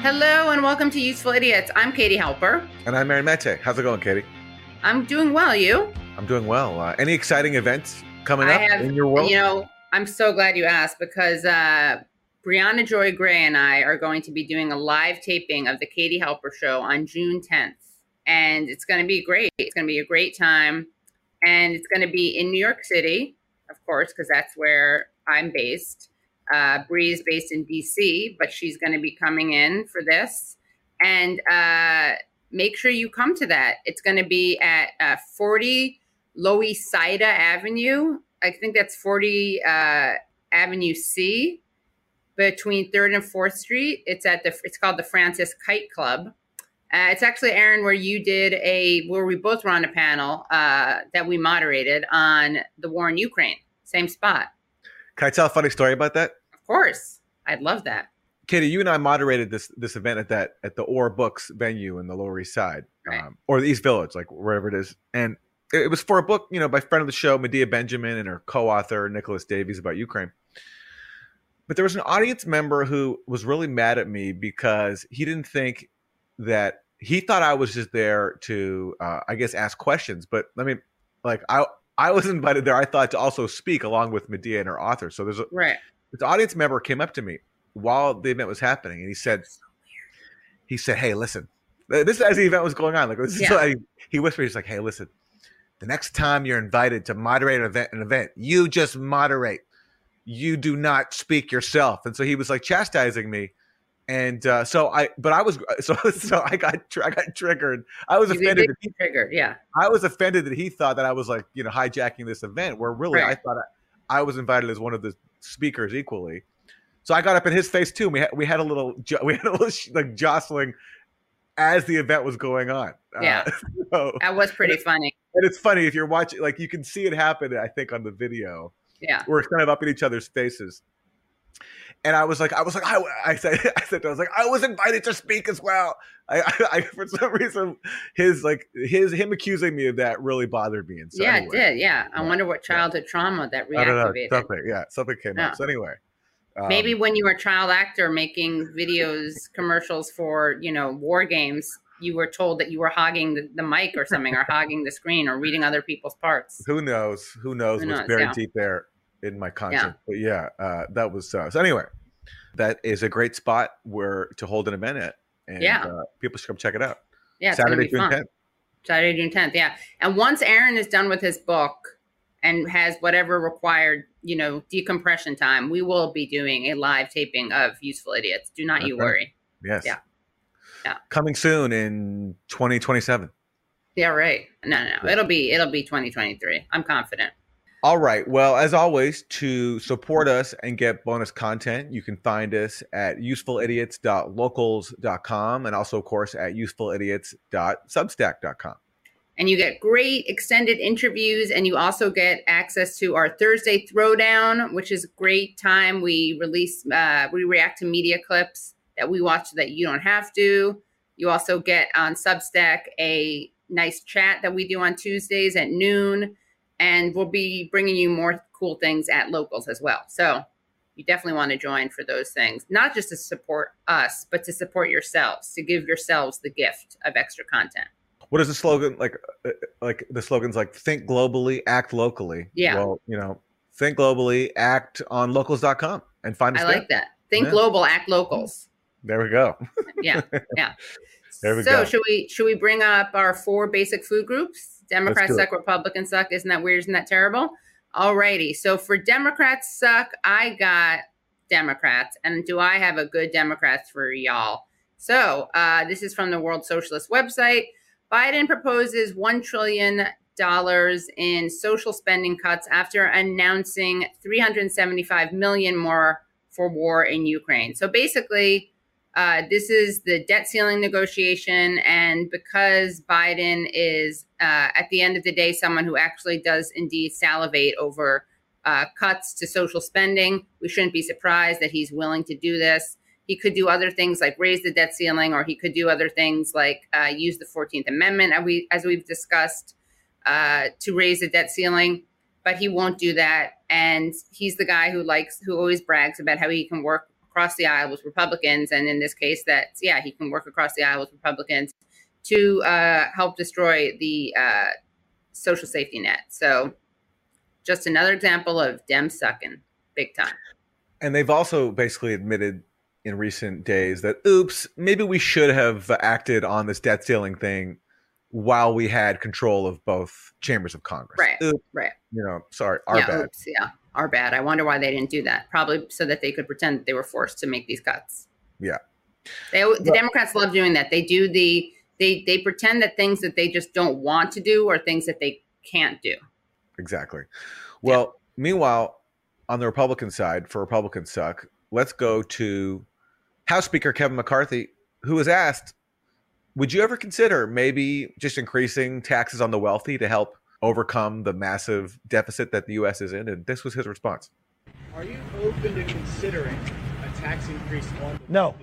Hello and welcome to Useful Idiots. I'm Katie Halper. And I'm Mary Mete. How's it going, Katie? I'm doing well. You? I'm doing well. Any exciting events coming up in your world? You know, I'm so glad you asked because Brianna Joy Gray and I are going to be doing a live taping of the Katie Halper Show on June 10th. And it's going to be great. It's going to be a great time. And it's going to be in New York City, of course, because that's where I'm based. Bree is based in DC, but she's going to be coming in for this. And make sure you come to that. It's going to be at 40 Loisaida Avenue. I think that's 40 Avenue C, between 3rd and 4th Street. It's called the Francis Kite Club. It's actually, Aaron, where we both were on a panel that we moderated on the war in Ukraine. Same spot. Can I tell a funny story about that? Of course. I'd love that. Katie, you and I moderated this event at the Or Books venue in the Lower East Side, right. Or the East Village, like wherever it is. And it was for a book, by friend of the show, Medea Benjamin, and her co-author, Nicholas Davies, about Ukraine. But there was an audience member who was really mad at me because he didn't think that he thought I was just there to, I guess, ask questions. But I mean, like I was invited there, I thought, to also speak along with Medea and her author. So this audience member came up to me while the event was happening, and he said, "Hey, listen," this is as the event was going on. Like, he whispered, he's like, "Hey, listen, the next time you're invited to moderate an event, you just moderate. You do not speak yourself." And so he was like chastising me. And so I got triggered. I was offended. I was offended that he thought that I was like, hijacking this event, where really I thought I was invited as one of the speakers equally. So I got up in his face too. We had a little like jostling as the event was going on. Yeah, that was pretty funny. And it's funny if you're watching, like, you can see it happen, I think, on the video. Yeah, we're kind of up in each other's faces. And I said, I was invited to speak as well. I for some reason, him accusing me of that really bothered me. And so it did. Yeah. I wonder what childhood trauma that reactivated. I don't know. Something came up. So anyway. Maybe when you were a child actor making commercials for, war games, you were told that you were hogging the mic or something, or hogging the screen, or reading other people's parts. Who knows what's buried deep there in my conscience. Yeah. But that was so anyway, that is a great spot to hold an event at. And people should come check it out. Yeah, Saturday, June 10th. Saturday, June 10th, yeah. And once Aaron is done with his book and has whatever required, decompression time, we will be doing a live taping of Useful Idiots. Do not worry. Yes. Yeah. Coming soon in 2027. Yeah, right. No. It'll be 2023. I'm confident. All right. Well, as always, to support us and get bonus content, you can find us at usefulidiots.locals.com, and also, of course, at usefulidiots.substack.com. And you get great extended interviews, and you also get access to our Thursday Throwdown, which is a great time. We react to media clips that we watch so that you don't have to. You also get on Substack a nice chat that we do on Tuesdays at noon. And we'll be bringing you more cool things at Locals as well. So you definitely want to join for those things, not just to support us, but to support yourselves, to give yourselves the gift of extra content. What is the slogan? Like the slogan's like, think globally, act locally. Yeah. Well, think globally, act on locals.com and find us. I like that. Think global, act locals. There we go. Yeah. There we go. So should we bring up our 4 basic food groups? Democrats suck, Republicans suck. Isn't that weird? Isn't that terrible? All righty. So for Democrats suck, I got Democrats. And do I have a good Democrats for y'all? So this is from the World Socialist website. Biden proposes $1 trillion in social spending cuts after announcing $375 million more for war in Ukraine. So basically, this is the debt ceiling negotiation. And because Biden is, at the end of the day, someone who actually does indeed salivate over cuts to social spending, we shouldn't be surprised that he's willing to do this. He could do other things like raise the debt ceiling, or he could do other things like use the 14th Amendment, as we've discussed, to raise the debt ceiling. But he won't do that. And he's the guy who always brags about how he can work across the aisle with Republicans. And in this case, he can work across the aisle with Republicans to help destroy the social safety net. So just another example of Dem sucking big time. And they've also basically admitted in recent days that, oops, maybe we should have acted on this debt ceiling thing while we had control of both chambers of Congress. Right, oops, right. Sorry, our bad. Oops, our bad. I wonder why they didn't do that. Probably so that they could pretend that they were forced to make these cuts. Yeah. The Democrats love doing that. They do they pretend that things that they just don't want to do are things that they can't do. Exactly. Well, meanwhile, on the Republican side, for Republicans suck, let's go to House Speaker Kevin McCarthy, who was asked, would you ever consider maybe just increasing taxes on the wealthy to help overcome the massive deficit that the U.S. is in? And this was his response. Are you open to considering a tax increase on the No.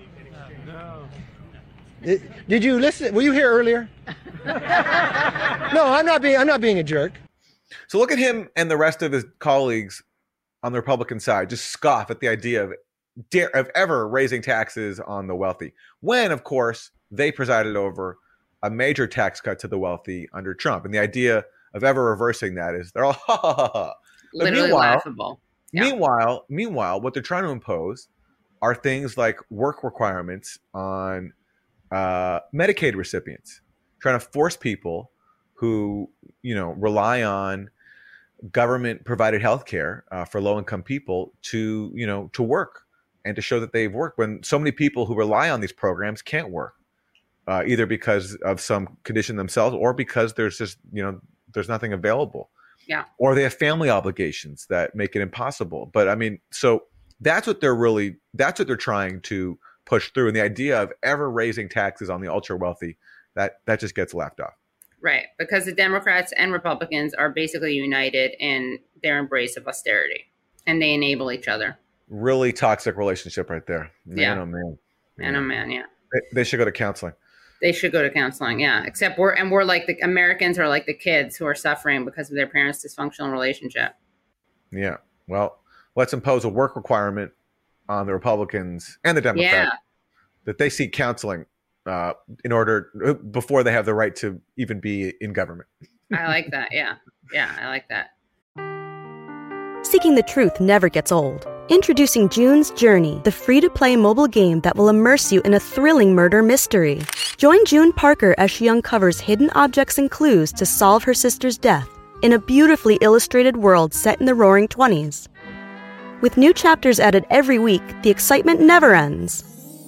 Did you listen? Were you here earlier? No, I'm not being a jerk. So look at him and the rest of his colleagues on the Republican side just scoff at the idea of ever raising taxes on the wealthy, when, of course, they presided over a major tax cut to the wealthy under Trump. And the idea of ever reversing that is they're all ha ha ha ha. Literally laughable. Yeah. Meanwhile, what they're trying to impose are things like work requirements on Medicaid recipients, trying to force people who, rely on government provided health care for low income people to work and to show that they've worked, when so many people who rely on these programs can't work, either because of some condition themselves or because there's just, there's nothing available. Yeah. Or they have family obligations that make it impossible. But I mean, so that's what they're trying to push through. And the idea of ever raising taxes on the ultra wealthy, that just gets laughed off. Right. Because the Democrats and Republicans are basically united in their embrace of austerity, and they enable each other. Really toxic relationship right there. Man, oh man. Man, oh man, yeah. They should go to counseling. They should go to counseling, yeah. Except we're like the Americans are like the kids who are suffering because of their parents' dysfunctional relationship. Yeah. Well, let's impose a work requirement on the Republicans and the Democrats that they seek counseling before they have the right to even be in government. I like that. Yeah. Yeah, I like that. Seeking the truth never gets old. Introducing June's Journey, the free-to-play mobile game that will immerse you in a thrilling murder mystery. Join June Parker as she uncovers hidden objects and clues to solve her sister's death in a beautifully illustrated world set in the Roaring '20s. With new chapters added every week, the excitement never ends.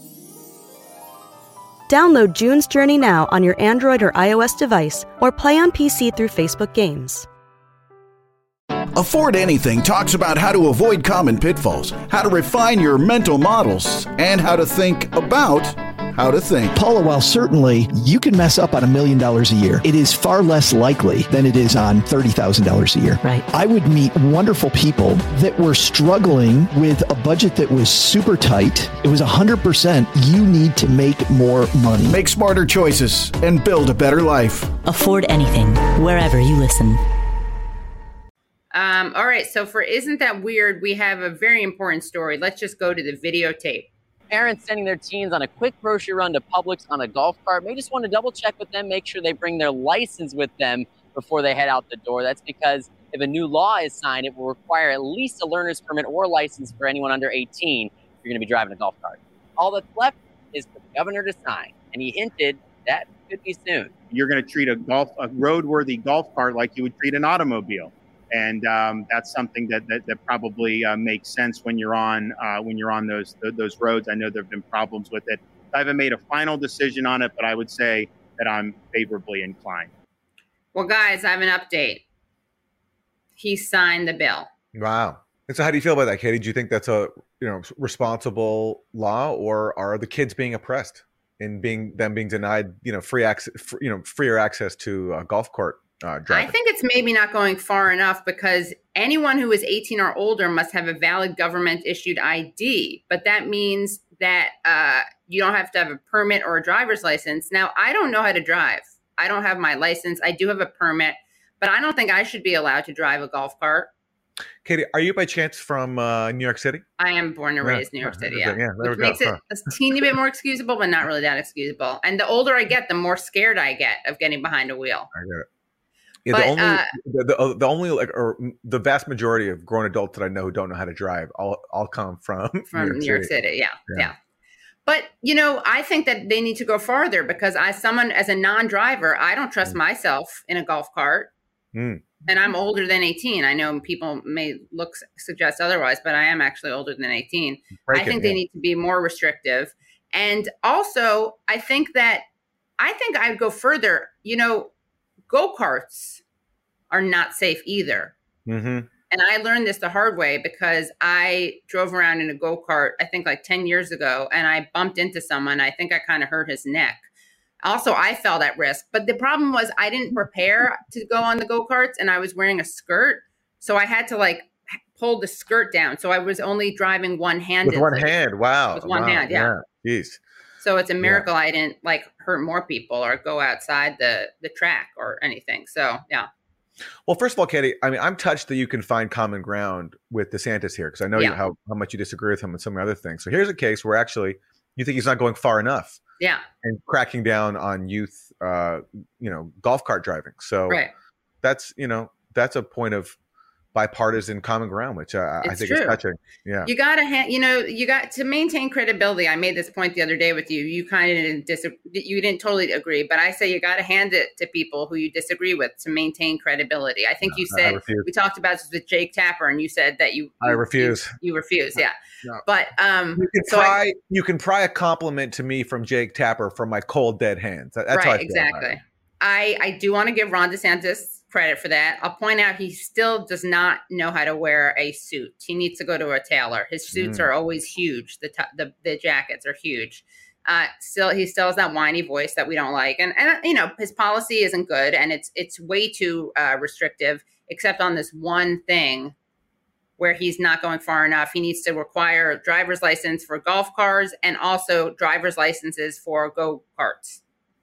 Download June's Journey now on your Android or iOS device, or play on PC through Facebook Games. Afford Anything talks about how to avoid common pitfalls, how to refine your mental models, and how to think about how to think. Paula, while certainly you can mess up on $1 million a year, it is far less likely than it is on $30,000 a year. Right. I would meet wonderful people that were struggling with a budget that was super tight. It was 100% you need to make more money. Make smarter choices and build a better life. Afford Anything, wherever you listen. All right. So for Isn't That Weird, we have a very important story. Let's just go to the videotape. Parents sending their teens on a quick grocery run to Publix on a golf cart may just want to double check with them, make sure they bring their license with them before they head out the door. That's because if a new law is signed, it will require at least a learner's permit or license for anyone under 18 if you're going to be driving a golf cart. All that's left is for the governor to sign, and he hinted that could be soon. You're going to treat a roadworthy golf cart like you would treat an automobile. And that's something that probably makes sense when you're on those roads. I know there have been problems with it. I haven't made a final decision on it, but I would say that I'm favorably inclined. Well, guys, I have an update. He signed the bill. Wow. And so, how do you feel about that, Katie? Do you think that's a responsible law, or are the kids being oppressed in being denied freer access to a golf cart? I think it's maybe not going far enough, because anyone who is 18 or older must have a valid government issued ID. But that means that you don't have to have a permit or a driver's license. Now, I don't know how to drive. I don't have my license. I do have a permit, but I don't think I should be allowed to drive a golf cart. Katie, are you by chance from New York City? I am born and raised in New York City, yeah. Which makes it a teeny bit more excusable, but not really that excusable. And the older I get, the more scared I get of getting behind a wheel. I get it. Yeah, the only like, or the vast majority of grown adults that I know who don't know how to drive, all come from New York City. Yeah. But I think that they need to go farther because as a non-driver, I don't trust myself in a golf cart. And I'm older than 18. I know people may suggest otherwise, but I am actually older than 18. I think they need to be more restrictive. And also, I think I'd go further. Go-karts are not safe either. Mm-hmm. And I learned this the hard way because I drove around in a go-kart, I think like 10 years ago, and I bumped into someone. I think I kind of hurt his neck. Also, I felt at risk. But the problem was I didn't prepare to go on the go-karts, and I was wearing a skirt. So I had to pull the skirt down. So I was only driving one-handed. With one hand, wow. With one hand, yeah. Jeez. So it's a miracle I didn't hurt more people or go outside the track or anything. So, yeah. Well, first of all, Katie, I mean, I'm touched that you can find common ground with DeSantis here because I know how much you disagree with him on some other things. So here's a case where actually you think he's not going far enough. Yeah. And cracking down on youth, golf cart driving. So that's a point of bipartisan common ground, which I think is touching. Yeah. You got to maintain credibility. I made this point the other day with you. You kind of you didn't totally agree, but I say you got to hand it to people who you disagree with to maintain credibility. I think you said we talked about this with Jake Tapper, and you said that I refuse. You refuse, yeah. No. But you can pry a compliment to me from Jake Tapper from my cold dead hands. That's right, how I feel exactly. I do want to give Ron DeSantis credit for that. I'll point out he still does not know how to wear a suit. He needs to go to a tailor. His suits are always huge. The jackets are huge. He still has that whiny voice that we don't like. And his policy isn't good, and it's way too restrictive, except on this one thing where he's not going far enough. He needs to require a driver's license for golf cars and also driver's licenses for go-karts.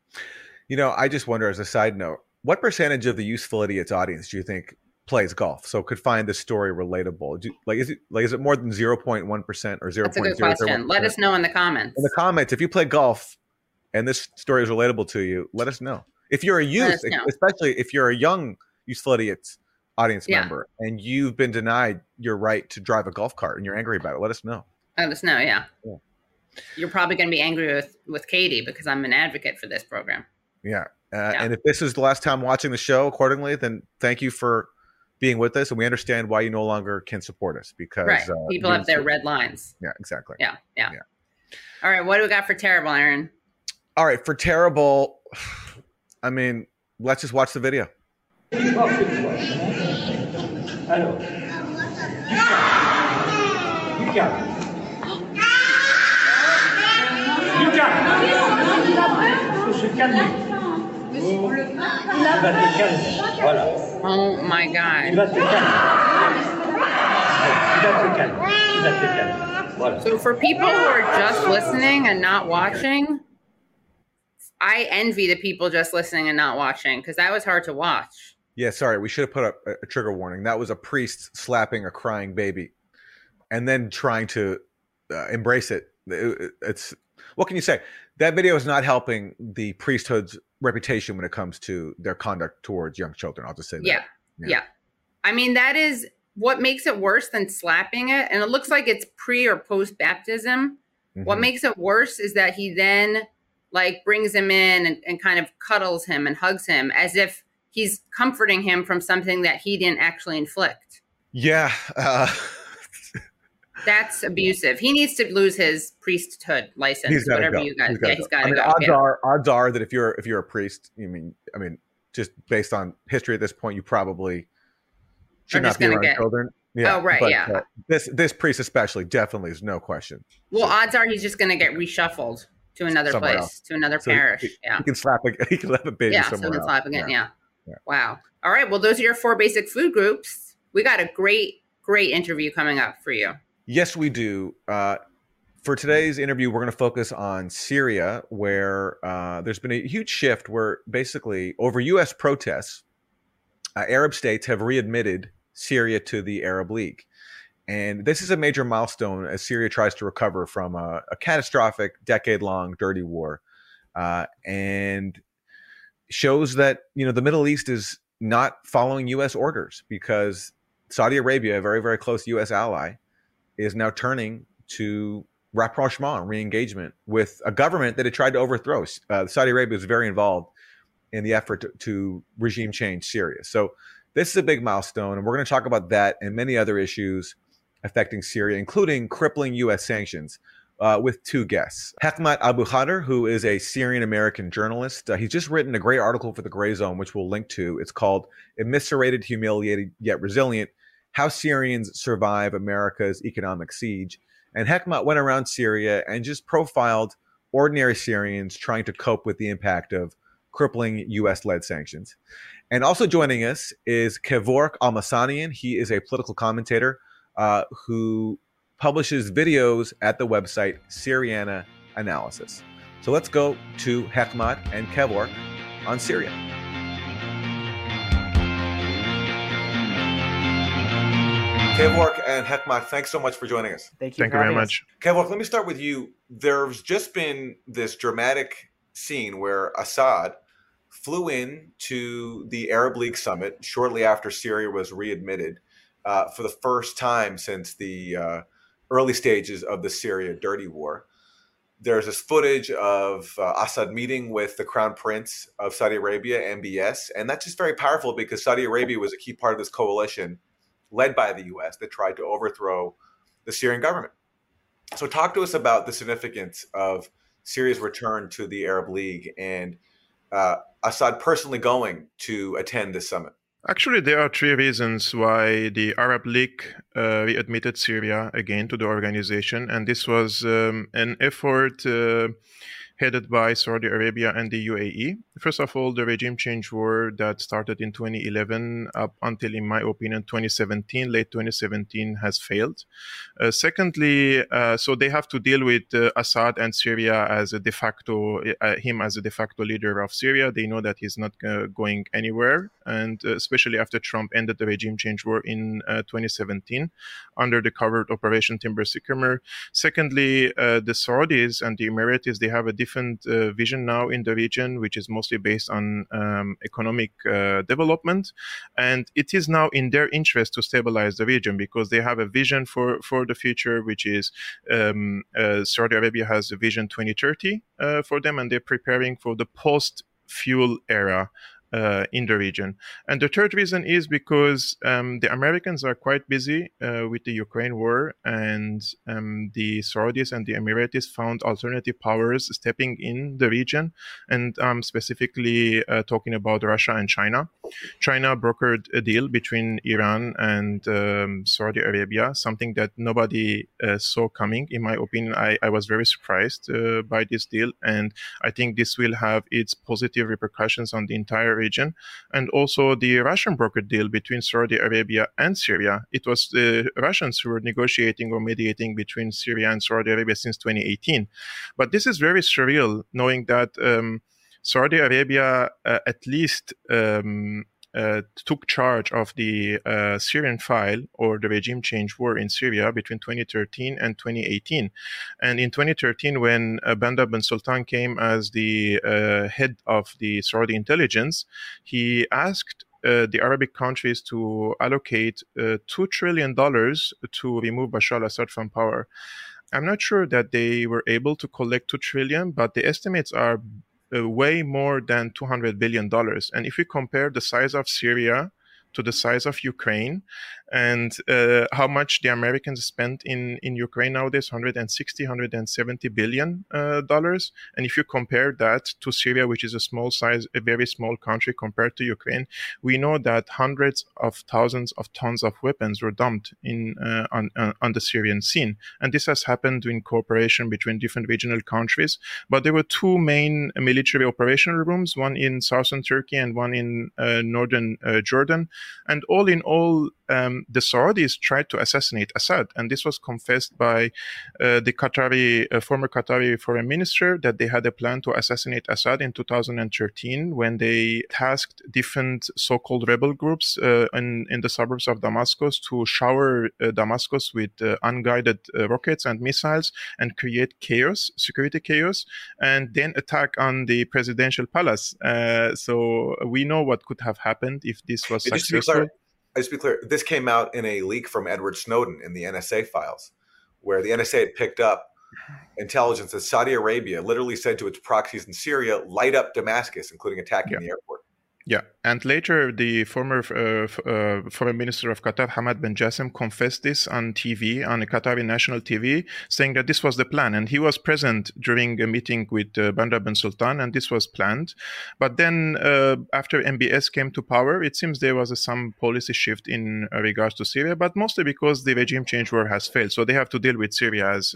I just wonder, as a side note, what percentage of the Useful Idiots audience do you think plays golf? So could find this story relatable? Is it more than 0.1% or 0.001%? That's a good question. Let us know in the comments. In the comments, if you play golf and this story is relatable to you, let us know. If you're a youth, especially if you're a young Useful Idiots audience member and you've been denied your right to drive a golf cart and you're angry about it, let us know. Let us know, yeah. You're probably going to be angry with Katie because I'm an advocate for this program. Yeah. And if this is the last time watching the show accordingly, then thank you for being with us. And we understand why you no longer can support us because people have their red lines. Yeah, exactly. Yeah. All right. What do we got for terrible, Aaron? All right. For terrible, I mean, let's just watch the video. Oh my God. So for people who are just listening and not watching, I envy the people just listening and not watching because that was hard to watch. Yeah, sorry. We should have put up a trigger warning. That was a priest slapping a crying baby and then trying to embrace it. It's what can you say? That video is not helping the priesthood's reputation when it comes to their conduct towards young children. I'll just say that. Yeah. I mean, that is what makes it worse than slapping it. And it looks like it's pre or post baptism. Mm-hmm. What makes it worse is that he then brings him in and kind of cuddles him and hugs him as if he's comforting him from something that he didn't actually inflict. Yeah. That's abusive. He needs to lose his priesthood license, whatever you guys. He's got to go. Odds are that if you're a priest, I mean, just based on history at this point, you probably should not be around children. Yeah. Oh, right. But, this priest especially, definitely is no question. Well, odds are he's just going to get reshuffled to another place, to another parish. He can slap a baby somewhere else. So he can slap again. Yeah. Wow. All right. Well, those are your 4 basic food groups. We got a great interview coming up for you. Yes, we do. For today's interview, we're going to focus on Syria, where there's been a huge shift where basically over U.S. protests, Arab states have readmitted Syria to the Arab League. And this is a major milestone as Syria tries to recover from a catastrophic, decade-long dirty war, and shows that the Middle East is not following U.S. orders, because Saudi Arabia, a very, very close U.S. ally, is now turning to rapprochement, re-engagement with a government that it tried to overthrow. Saudi Arabia was very involved in the effort to regime change Syria. So this is a big milestone, and we're going to talk about that and many other issues affecting Syria, including crippling U.S. sanctions, with two guests. Hekmat Abu-Khader, who is a Syrian-American journalist. He's just written a great article for The Gray Zone, which we'll link to. It's called Eviscerated, Humiliated, Yet Resilient: How Syrians Survive America's Economic Siege. And Hekmat went around Syria and just profiled ordinary Syrians trying to cope with the impact of crippling U.S.-led sanctions. And also joining us is Kevork Almasanian. He is a political commentator who publishes videos at the website Syriana Analysis. So let's go to Hekmat and Kevork on Syria. Kevork and Hekmat, thanks so much for joining us. Thank you very much. Kevork, let me start with you. There's just been this dramatic scene where Assad flew in to the Arab League summit shortly after Syria was readmitted for the first time since the early stages of the Syria dirty war. There's this footage of Assad meeting with the Crown Prince of Saudi Arabia, MBS, and that's just very powerful because Saudi Arabia was a key part of this coalition led by the U.S. that tried to overthrow the Syrian government. So talk to us about the significance of Syria's return to the Arab League and Assad personally going to attend this summit. Actually, there are three reasons why the Arab League readmitted Syria again to the organization. And this was an effort headed by Saudi Arabia and the UAE. First of all, the regime change war that started in 2011 up until, in my opinion, 2017, late 2017, has failed. Secondly, so they have to deal with Assad and Syria as a de facto, him as a de facto leader of Syria. They know that he's not going anywhere, and especially after Trump ended the regime change war in 2017 under the covert Operation Timber Sycamore. Secondly, the Saudis and the Emiratis, they have a different vision now in the region, which is mostly based on economic development. And it is now in their interest to stabilize the region because they have a vision for the future, which is Saudi Arabia has a Vision 2030 for them, and they're preparing for the post-fuel era in the region. And the third reason is because the Americans are quite busy with the Ukraine war, and the Saudis and the Emiratis found alternative powers stepping in the region. And I'm specifically talking about Russia and China. China brokered a deal between Iran and Saudi Arabia, something that nobody saw coming. In my opinion, I was very surprised by this deal, and I think this will have its positive repercussions on the entire region. And also the Russian brokered deal between Saudi Arabia and Syria. It was the Russians who were negotiating or mediating between Syria and Saudi Arabia since 2018. But this is very surreal, knowing that Saudi Arabia at least took charge of the Syrian file or the regime change war in Syria between 2013 and 2018. And in 2013, when Bandar bin Sultan came as the head of the Saudi intelligence, he asked the Arabic countries to allocate $2 trillion to remove Bashar al-Assad from power. I'm not sure that they were able to collect $2 trillion, but the estimates are way more than $200 billion. And if we compare the size of Syria to the size of Ukraine and how much the Americans spent in Ukraine nowadays, $170 billion. And if you compare that to Syria, which is a very small country compared to Ukraine, we know that hundreds of thousands of tons of weapons were dumped on the Syrian scene. And this has happened in cooperation between different regional countries. But there were two main military operational rooms, one in southern Turkey and one in northern Jordan. And all in all, the Saudis tried to assassinate Assad, and this was confessed by the former Qatari foreign minister, that they had a plan to assassinate Assad in 2013 when they tasked different so-called rebel groups in the suburbs of Damascus to shower Damascus with unguided rockets and missiles and create chaos, security chaos, and then attack on the presidential palace. So we know what could have happened if this was successful. Just to be clear, this came out in a leak from Edward Snowden in the NSA files, where the NSA had picked up intelligence that Saudi Arabia literally said to its proxies in Syria, light up Damascus, including attacking the airport. Yeah, and later the former foreign minister of Qatar, Hamad bin Jassim, confessed this on TV, on a Qatari national TV, saying that this was the plan. And he was present during a meeting with Bandar bin Sultan, and this was planned. But then after MBS came to power, it seems there was some policy shift in regards to Syria, but mostly because the regime change war has failed. So they have to deal with Syria as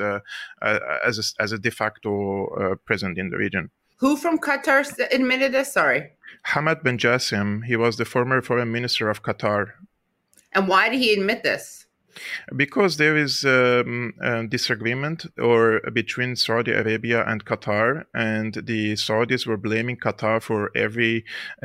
a de facto presence in the region. Who from Qatar admitted this? Sorry. Hamad bin Jassim, he was the former foreign minister of Qatar. And why did he admit this? Because there is disagreement between Saudi Arabia and Qatar, and the Saudis were blaming Qatar for every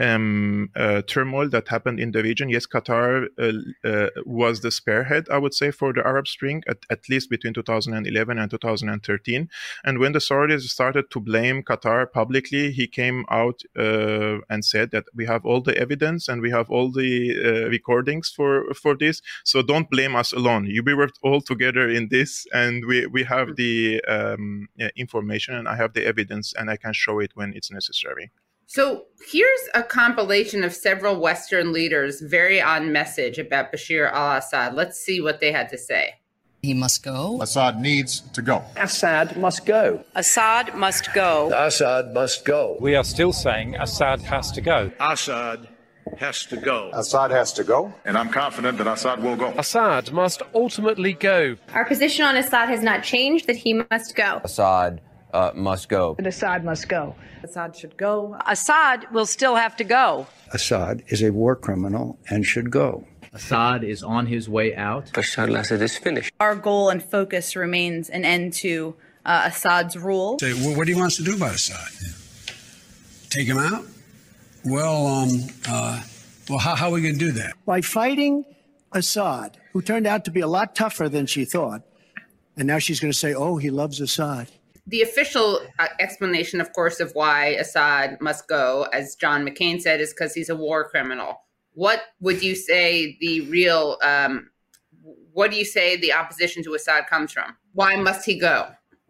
turmoil that happened in the region. Yes, Qatar was the spearhead, I would say, for the Arab Spring, at least between 2011 and 2013. And when the Saudis started to blame Qatar publicly, he came out and said that we have all the evidence and we have all the recordings for this, so don't blame us alone. We worked all together in this, and we have the information, and I have the evidence, and I can show it when it's necessary. So here's a compilation of several Western leaders very on message about Bashar al-Assad. Let's see what they had to say. He must go. Assad needs to go. Assad must go. Assad must go. Assad must go. We are still saying Assad has to go. Assad has to go. Assad has to go. And I'm confident that Assad will go. Assad must ultimately go. Our position on Assad has not changed, that he must go. Assad must go. And Assad must go. Assad should go. Assad will still have to go. Assad is a war criminal and should go. Assad is on his way out. Bashar al-Assad is finished. Our goal and focus remains an end to Assad's rule. Say, well, what do he wants to do about Assad? Take him out? Well, how are we going to do that? By fighting Assad, who turned out to be a lot tougher than she thought, and now she's going to say, oh, he loves Assad. The official explanation, of course, of why Assad must go, as John McCain said, is because he's a war criminal. What would you say the real, what do you say the opposition to Assad comes from? Why must he go?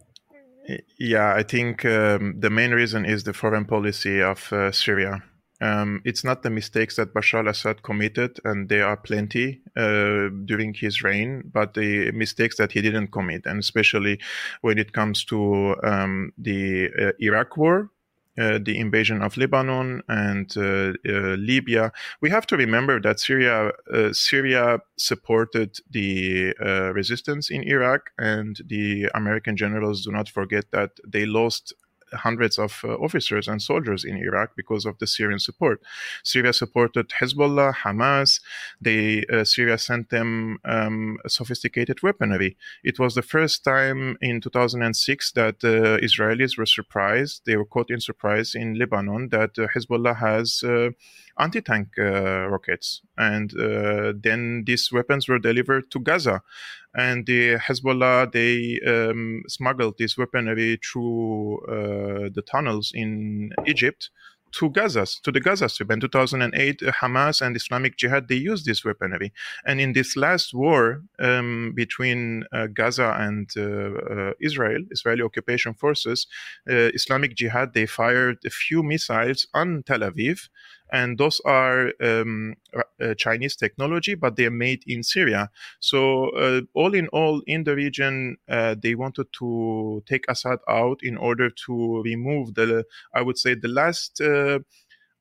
Yeah, I think the main reason is the foreign policy of Syria. It's not the mistakes that Bashar al-Assad committed, and there are plenty during his reign, but the mistakes that he didn't commit, and especially when it comes to the Iraq war, the invasion of Lebanon and Libya. We have to remember that Syria supported the resistance in Iraq, and the American generals do not forget that they lost hundreds of officers and soldiers in Iraq because of the Syrian support. Syria supported Hezbollah, Hamas. Syria sent them sophisticated weaponry. It was the first time in 2006 that Israelis were surprised. They were caught in surprise in Lebanon that Hezbollah has anti-tank rockets. And then these weapons were delivered to Gaza. And the Hezbollah, they smuggled this weaponry through the tunnels in Egypt to the Gaza Strip. In 2008, Hamas and Islamic Jihad, they used this weaponry. And in this last war between Gaza and Israeli occupation forces, Islamic Jihad, they fired a few missiles on Tel Aviv. And those are Chinese technology, but they're made in Syria. So all in all, in the region, they wanted to take Assad out in order to remove the last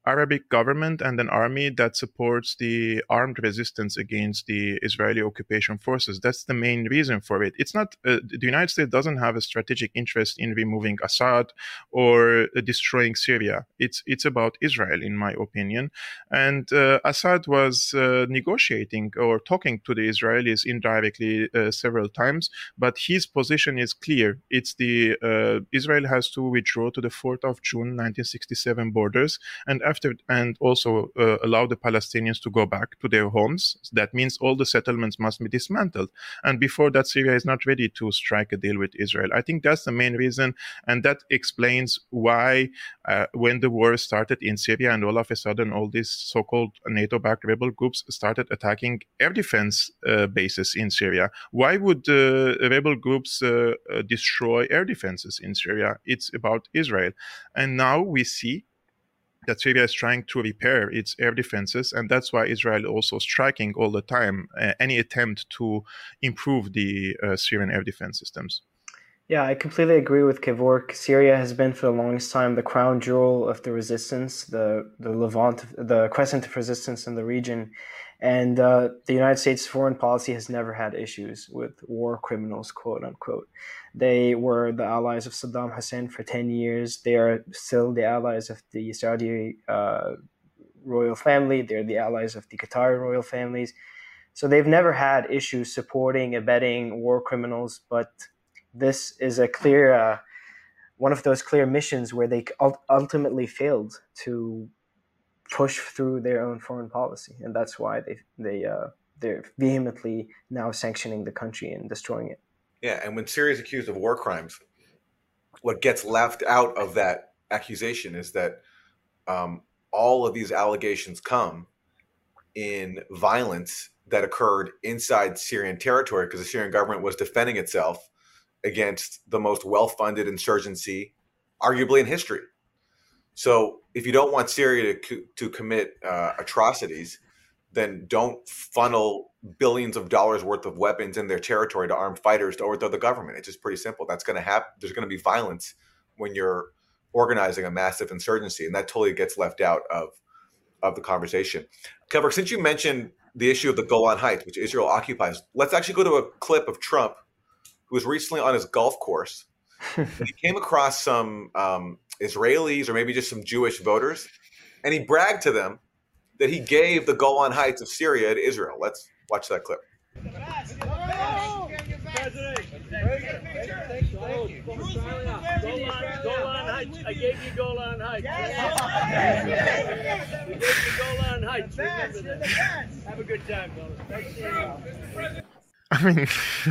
Arabic government and an army that supports the armed resistance against the Israeli occupation forces. That's the main reason for it. It's not, the United States doesn't have a strategic interest in removing Assad or destroying Syria. It's about Israel, in my opinion. And Assad was negotiating or talking to the Israelis indirectly several times, but his position is clear. It's Israel has to withdraw to the 4th of June 1967 borders, and also allow the Palestinians to go back to their homes. That means all the settlements must be dismantled. And before that, Syria is not ready to strike a deal with Israel. I think that's the main reason, and that explains why when the war started in Syria and all of a sudden all these so-called NATO-backed rebel groups started attacking air defense bases in Syria. Why would rebel groups destroy air defenses in Syria? It's about Israel. And now we see that Syria is trying to repair its air defenses, and that's why Israel also striking all the time any attempt to improve the Syrian air defense systems. Yeah, I completely agree with Kevork. Syria has been for the longest time the crown jewel of the resistance, the Levant, the crescent of resistance in the region. And the United States foreign policy has never had issues with war criminals, quote unquote. They were the allies of Saddam Hussein for 10 years. They are still the allies of the Saudi royal family. They're the allies of the Qatari royal families. So they've never had issues supporting, abetting war criminals. But this is a clear, one of those clear missions where they ultimately failed to push through their own foreign policy, and that's why they're vehemently now sanctioning the country and destroying it. Yeah, and when Syria is accused of war crimes, what gets left out of that accusation is that all of these allegations come in violence that occurred inside Syrian territory because the Syrian government was defending itself against the most well-funded insurgency, arguably in history. So if you don't want Syria to commit atrocities, then don't funnel billions of dollars worth of weapons in their territory to arm fighters to overthrow the government. It's just pretty simple. That's going to happen. There's going to be violence when you're organizing a massive insurgency, and that totally gets left out of the conversation. Kevork, since you mentioned the issue of the Golan Heights, which Israel occupies, let's actually go to a clip of Trump, who was recently on his golf course. And he came across some Israelis or maybe just some Jewish voters, and he bragged to them that he gave the Golan Heights of Syria to Israel. Let's watch that clip. Golan Heights. I gave you Golan Heights. We gave you Golan Heights. Remember that. Have a good time, fellas. I mean,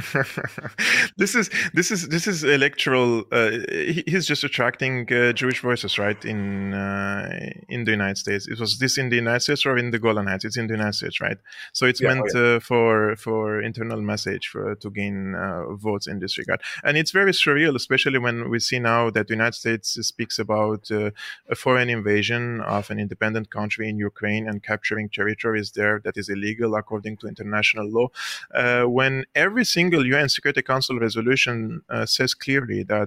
this is electoral. He's just attracting Jewish voices, right? In the United States, it was this in the United States or in the Golan Heights? It's in the United States, right? So it's meant for internal message to gain votes in this regard, and it's very surreal, especially when we see now that the United States speaks about a foreign invasion of an independent country in Ukraine and capturing territories there that is illegal according to international law. When every single UN Security Council resolution says clearly that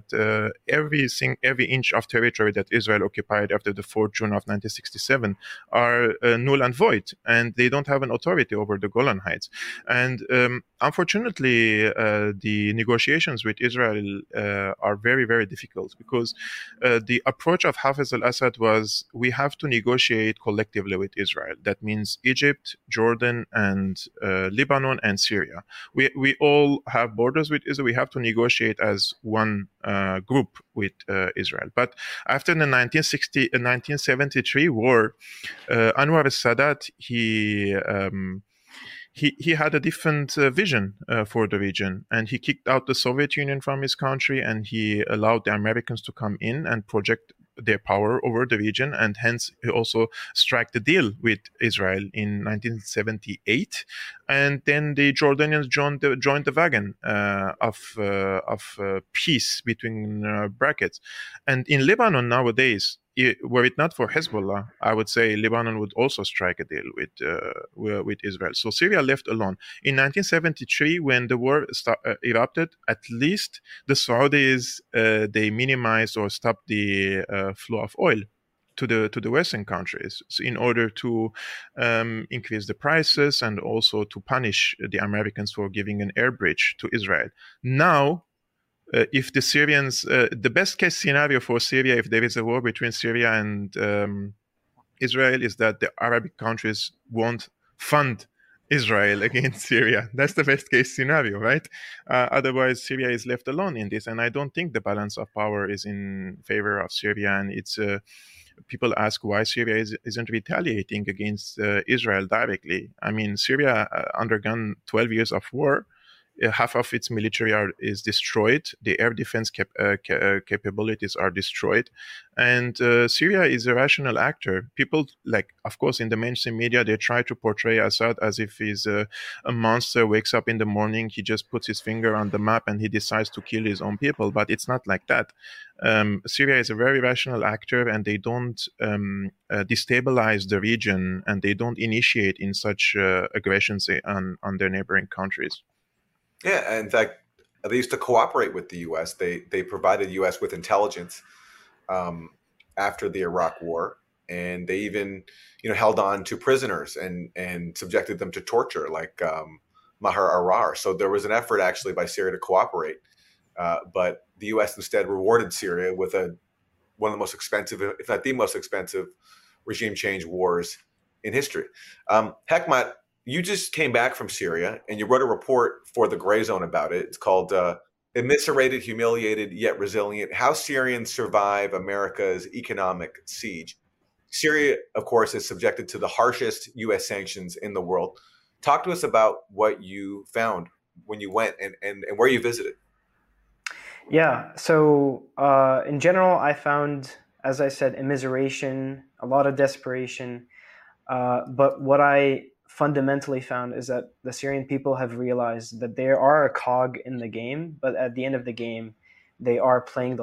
every inch of territory that Israel occupied after the 4th June of 1967 are null and void, and they don't have an authority over the Golan Heights. And unfortunately, the negotiations with Israel are very, very difficult because the approach of Hafez al-Assad was, we have to negotiate collectively with Israel. That means Egypt, Jordan, and Lebanon and Syria. We all have borders with Israel. We have to negotiate as one group with Israel. But after the 1973 war, Anwar al-Sadat, he had a different vision for the region, and he kicked out the Soviet Union from his country, and he allowed the Americans to come in and project their power over the region, and hence he also struck the deal with Israel in 1978, and then the Jordanians joined the wagon of peace between brackets. And in Lebanon nowadays, were it not for Hezbollah, I would say Lebanon would also strike a deal with Israel. So Syria left alone. In 1973, when the war erupted, at least the Saudis, they minimized or stopped the flow of oil. to the Western countries in order to increase the prices and also to punish the Americans for giving an air bridge to Israel. Now, if the Syrians, the best case scenario for Syria, if there is a war between Syria and Israel, is that the Arabic countries won't fund Israel against Syria. That's the best case scenario, right? Otherwise, Syria is left alone in this. And I don't think the balance of power is in favor of Syria. And it's people ask why Syria isn't retaliating against Israel directly. I mean, Syria undergone 12 years of war. Half of its military is destroyed. The air defense capabilities are destroyed. And Syria is a rational actor. People, of course, in the mainstream media, they try to portray Assad as if he's a monster, wakes up in the morning, he just puts his finger on the map and he decides to kill his own people. But it's not like that. Syria is a very rational actor, and they don't destabilize the region, and they don't initiate in such aggressions on their neighboring countries. Yeah, in fact, they used to cooperate with the U.S. They provided the U.S. with intelligence after the Iraq War, and they even held on to prisoners and subjected them to torture, like Maher Arar. So there was an effort actually by Syria to cooperate, but the U.S. instead rewarded Syria with one of the most expensive, if not the most expensive, regime change wars in history. Hekmat, you just came back from Syria and you wrote a report for the Gray Zone about it. It's called Eviscerated, Humiliated, Yet Resilient: How Syrians Survive America's Economic Siege. Syria, of course, is subjected to the harshest U.S. sanctions in the world. Talk to us about what you found when you went and where you visited. Yeah, so in general, I found, as I said, immiseration, a lot of desperation. But what I fundamentally found is that the Syrian people have realized that they are a cog in the game, but at the end of the game, they are playing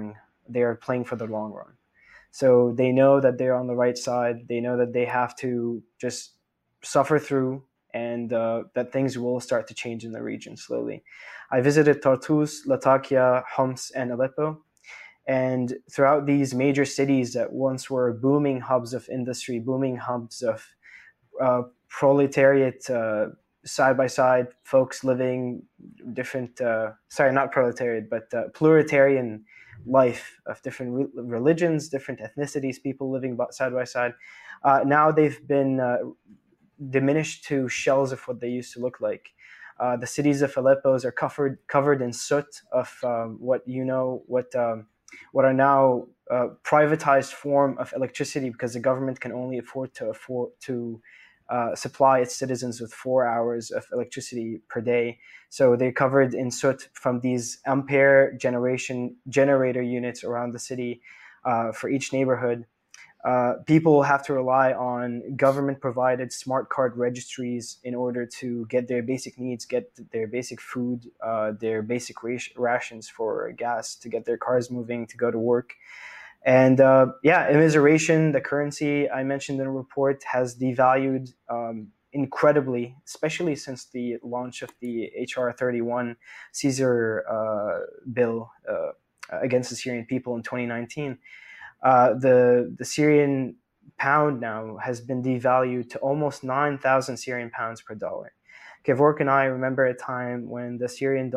for the long run. So they know that they're on the right side. They know that they have to just suffer through, and that things will start to change in the region slowly. I visited Tartus, Latakia, Homs, and Aleppo. And throughout these major cities that once were booming hubs of industry, booming hubs of proletariat, side-by-side folks living different, not proletariat, but pluralitarian life of different religions, different ethnicities, people living side-by-side. Now they've been diminished to shells of what they used to look like. The cities of Aleppo are covered in soot of what are now privatized form of electricity, because the government can only afford to supply its citizens with 4 hours of electricity per day. So they're covered in soot from these ampere generator units around the city for each neighborhood. People have to rely on government-provided smart card registries in order to get their basic needs, get their basic food, their basic rations for gas, to get their cars moving, to go to work. And immiseration, the currency I mentioned in the report, has devalued incredibly, especially since the launch of the HR 31 Caesar bill against the Syrian people in 2019. The Syrian pound now has been devalued to almost 9,000 Syrian pounds per dollar. Kevork and I remember a time when the Syrian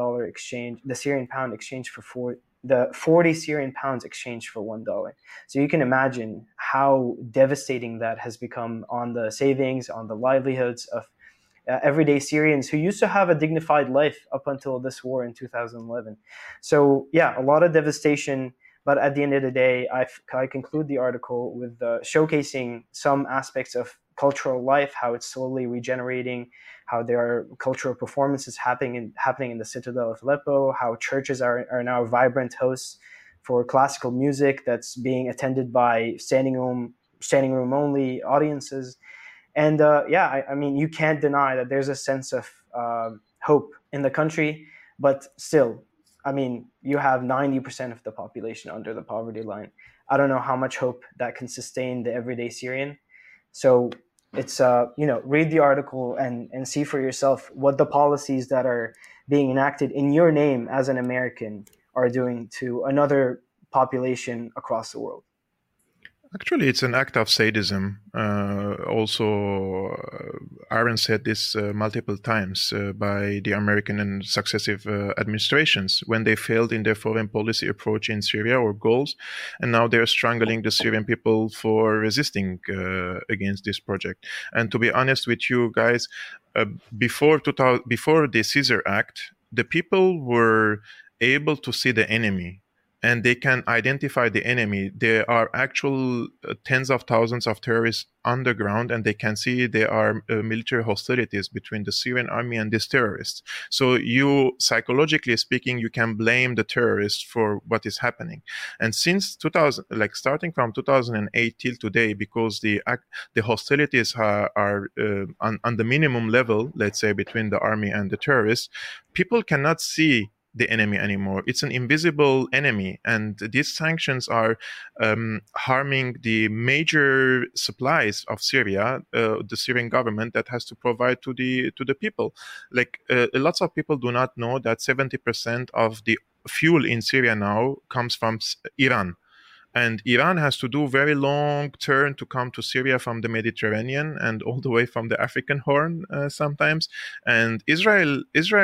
pound exchanged for 40 Syrian pounds exchanged for $1. So you can imagine how devastating that has become on the savings, on the livelihoods of everyday Syrians who used to have a dignified life up until this war in 2011. So yeah, a lot of devastation. But at the end of the day, I conclude the article with showcasing some aspects of cultural life, how it's slowly regenerating, how there are cultural performances happening in the citadel of Aleppo, how churches are now vibrant hosts for classical music that's being attended by standing room only audiences. And I mean, you can't deny that there's a sense of hope in the country, but still, I mean, you have 90% of the population under the poverty line. I don't know how much hope that can sustain the everyday Syrian. So it's, read the article and see for yourself what the policies that are being enacted in your name as an American are doing to another population across the world. Actually, it's an act of sadism. Aaron said this multiple times by the American and successive administrations when they failed in their foreign policy approach in Syria or goals, and now they're strangling the Syrian people for resisting against this project. And to be honest with you guys, before the Caesar Act, the people were able to see the enemy. And they can identify the enemy. There are actual tens of thousands of terrorists underground, and they can see there are military hostilities between the Syrian army and these terrorists. So you, psychologically speaking, you can blame the terrorists for what is happening. And since 2000, starting from 2008 till today, because the hostilities are on the minimum level, let's say, between the army and the terrorists, people cannot see the enemy anymore. It's an invisible enemy, and these sanctions are harming the major supplies of Syria, the Syrian government that has to provide to the people. Lots of people do not know that 70% of the fuel in Syria now comes from Iran. And Iran has to do very long turn to come to Syria from the Mediterranean and all the way from the African Horn sometimes. And Israel,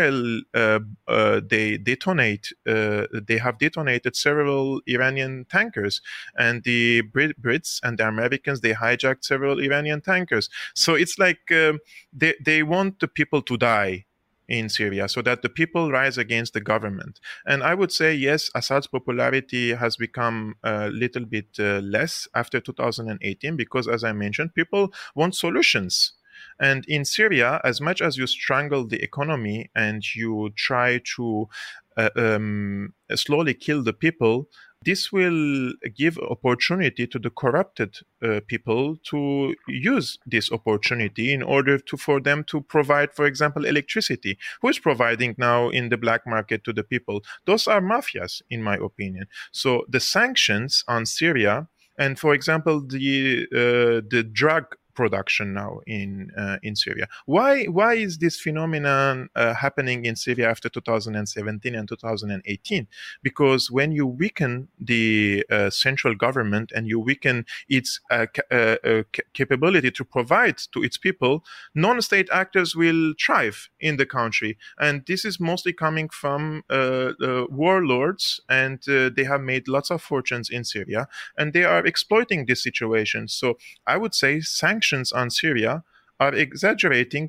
they have detonated several Iranian tankers, and the Brits and the Americans, they hijacked several Iranian tankers. So it's like they want the people to die in Syria so that the people rise against the government. And I would say, yes, Assad's popularity has become a little bit less after 2018 because, as I mentioned, people want solutions. And in Syria, as much as you strangle the economy and you try to slowly kill the people, this will give opportunity to the corrupted people to use this opportunity in order for them to provide, for example, electricity. Who is providing now in the black market to the people? Those are mafias, in my opinion. So the sanctions on Syria, and for example, the drug production now in Syria. Why is this phenomenon happening in Syria after 2017 and 2018? Because when you weaken the central government and you weaken its capability to provide to its people, non-state actors will thrive in the country. And this is mostly coming from warlords, and they have made lots of fortunes in Syria, and they are exploiting this situation. So I would say sanctions on Syria are exaggerating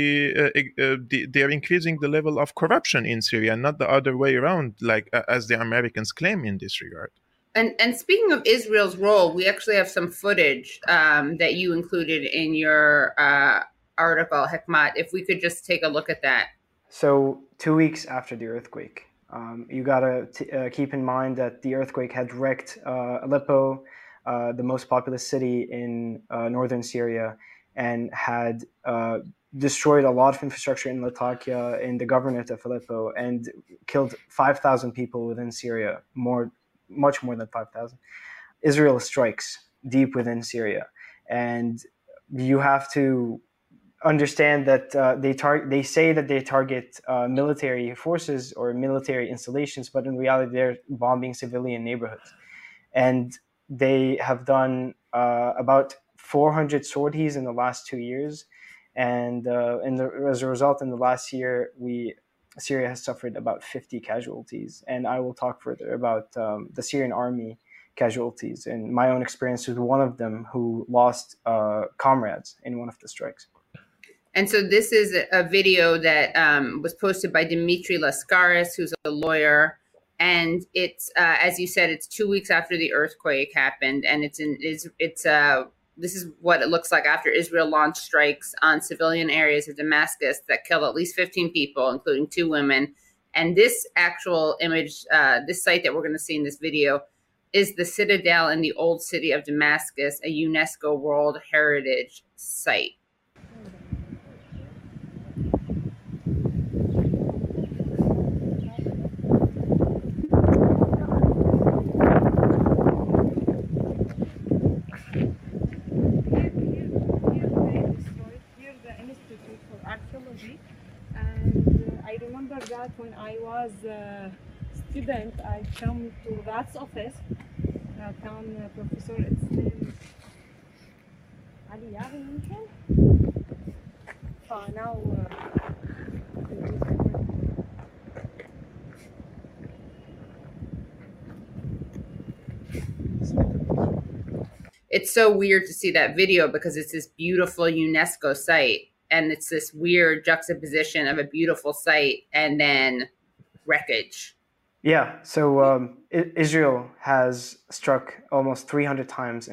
they are increasing the level of corruption in Syria, not the other way around, as the Americans claim in this regard. And speaking of Israel's role, we actually have some footage that you included in your article, Hekmat. If we could just take a look at that. So 2 weeks after the earthquake, you got to keep in mind that the earthquake had wrecked Aleppo, the most populous city in northern Syria, and had destroyed a lot of infrastructure in Latakia, in the governorate of Aleppo, and killed 5,000 people within Syria, much more than 5,000. Israel strikes deep within Syria, and you have to understand that they say that they target military forces or military installations, but in reality they're bombing civilian neighborhoods. And they have done about 400 sorties in the last 2 years, and as a result, in the last year, Syria has suffered about 50 casualties. And I will talk further about the Syrian army casualties and my own experience with one of them who lost comrades in one of the strikes. And so this is a video that was posted by Dimitri Laskaris, who's a lawyer. And it's, as you said, it's 2 weeks after the earthquake happened. And this is what it looks like after Israel launched strikes on civilian areas of Damascus that killed at least 15 people, including 2 women. And this actual image, this site that we're going to see in this video, is the Citadel in the old city of Damascus, a UNESCO World Heritage Site. That when I was a student, I came to Rat's office كان بروفيسور اسلام علي ياغي يمكن فأنا It's so weird to see that video because it's this beautiful UNESCO site and it's this weird juxtaposition of a beautiful site and then wreckage. Yeah, so Israel has struck almost 300 times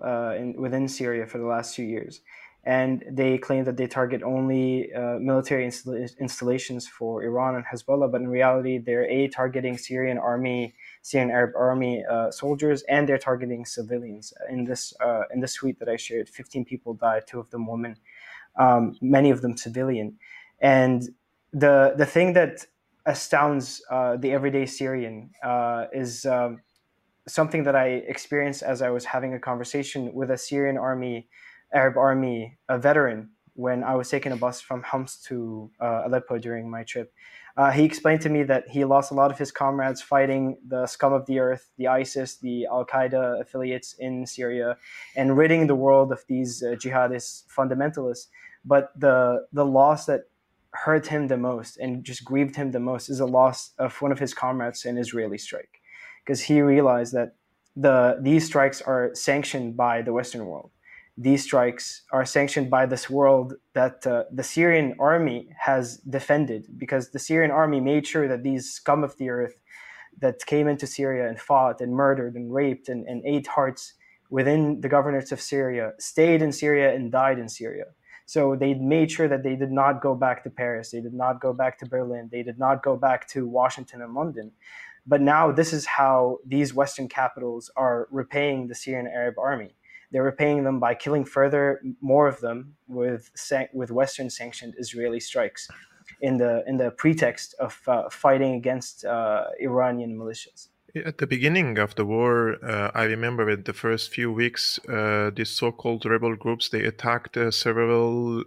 within Syria for the last 2 years, and they claim that they target only military installations for Iran and Hezbollah, but in reality, they're targeting Syrian Arab Army soldiers, and they're targeting civilians. In this tweet that I shared, 15 people died, 2 of them women, many of them civilian, and the thing that astounds the everyday Syrian is something that I experienced as I was having a conversation with a Syrian Arab Army, a veteran, when I was taking a bus from Homs to Aleppo during my trip. He explained to me that he lost a lot of his comrades fighting the scum of the earth, the ISIS, the Al-Qaeda affiliates in Syria, and ridding the world of these jihadist fundamentalists. But the loss that hurt him the most and just grieved him the most is the loss of one of his comrades in Israeli strike, because he realized that these strikes are sanctioned by the Western world. These strikes are sanctioned by this world that the Syrian army has defended, because the Syrian army made sure that these scum of the earth that came into Syria and fought and murdered and raped and ate hearts within the governorates of Syria stayed in Syria and died in Syria. So they made sure that they did not go back to Paris, they did not go back to Berlin, they did not go back to Washington and London. But now this is how these Western capitals are repaying the Syrian Arab Army. They're repaying them by killing more of them with Western sanctioned Israeli strikes in the pretext of fighting against Iranian militias. At the beginning of the war, I remember in the first few weeks, these so-called rebel groups, they attacked several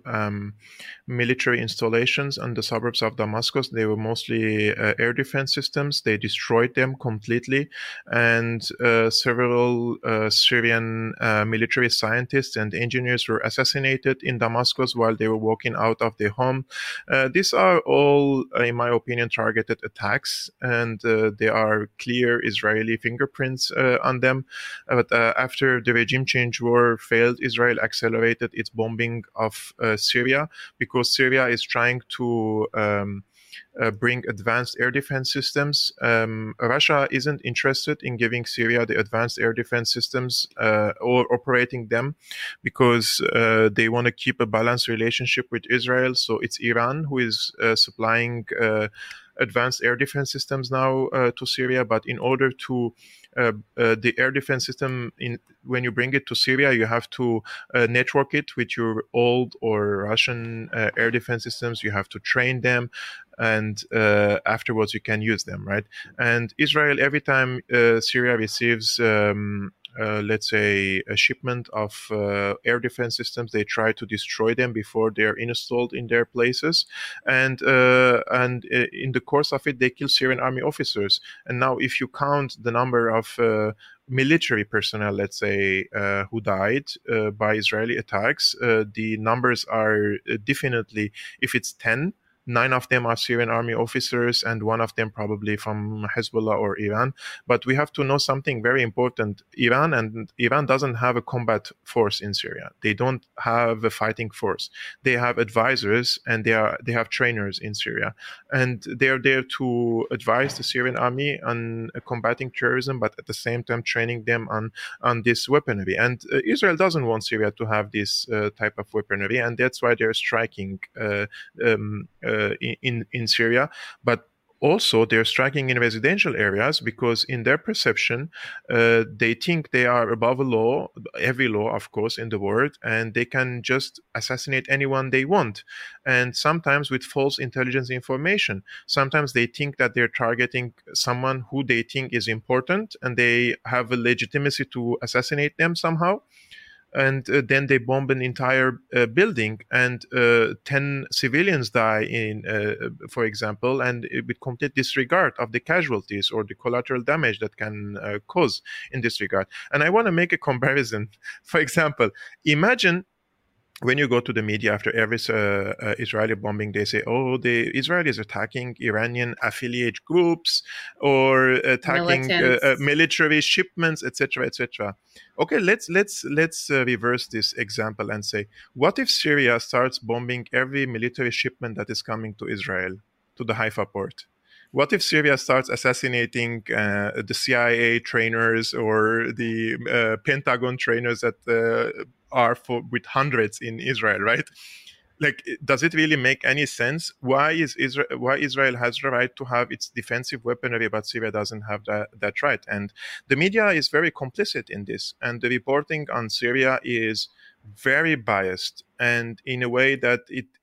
military installations in the suburbs of Damascus. They were mostly air defense systems. They destroyed them completely. And several Syrian military scientists and engineers were assassinated in Damascus while they were walking out of their home. These are all, in my opinion, targeted attacks, and they are clear Israeli fingerprints on them. But after the regime change war failed, Israel accelerated its bombing of Syria because Syria is trying to bring advanced air defense systems. Russia isn't interested in giving Syria the advanced air defense systems or operating them because they want to keep a balanced relationship with Israel. So it's Iran who is supplying advanced air defense systems now to Syria. But in order to the air defense system, when you bring it to Syria, you have to network it with your old or Russian air defense systems. You have to train them, and afterwards you can use them, right? And Israel, every time Syria receives let's say a shipment of air defense systems, they try to destroy them before they are installed in their places, and in the course of it they kill Syrian army officers. And now if you count the number of military personnel, let's say, who died by Israeli attacks, the numbers are definitely, if it's 10, 9 of them are Syrian army officers and 1 of them probably from Hezbollah or Iran. But we have to know something very important. Iran doesn't have a combat force in Syria. They don't have a fighting force. They have advisors and they have trainers in Syria. And they're there to advise the Syrian army on combating terrorism, but at the same time training them on this weaponry. And Israel doesn't want Syria to have this type of weaponry, and that's why they're striking in Syria, but also they're striking in residential areas because in their perception, they think they are above a law, every law, of course, in the world, and they can just assassinate anyone they want. And sometimes with false intelligence information. Sometimes they think that they're targeting someone who they think is important and they have a legitimacy to assassinate them somehow. and then they bomb an entire building, and 10 civilians die for example, and with complete disregard of the casualties or the collateral damage that can cause in this regard. And I want to make a comparison. For example, imagine when you go to the media after every Israeli bombing, they say, "Oh, the Israelis attacking Iranian affiliate groups or attacking military shipments, etc., etc." Okay, let's reverse this example and say, what if Syria starts bombing every military shipment that is coming to Israel, to the Haifa port? What if Syria starts assassinating the CIA trainers or the Pentagon trainers that are with hundreds in Israel, right? Like, does it really make any sense? Why Israel has the right to have its defensive weaponry, but Syria doesn't have that right? And the media is very complicit in this. And the reporting on Syria is very biased, and in a way that